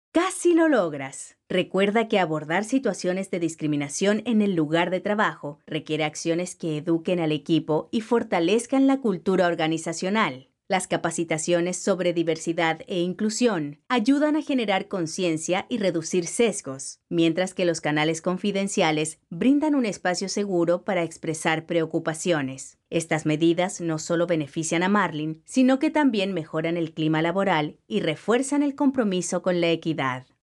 Casi lo logras. Recuerda que abordar situaciones de discriminación en el lugar de trabajo requiere acciones que eduquen al equipo y fortalezcan la cultura organizacional. Las capacitaciones sobre diversidad e inclusión ayudan a generar conciencia y reducir sesgos, mientras que los canales confidenciales brindan un espacio seguro para expresar preocupaciones. Estas medidas no solo benefician a Marlin, sino que también mejoran el clima laboral y refuerzan el compromiso con la equidad.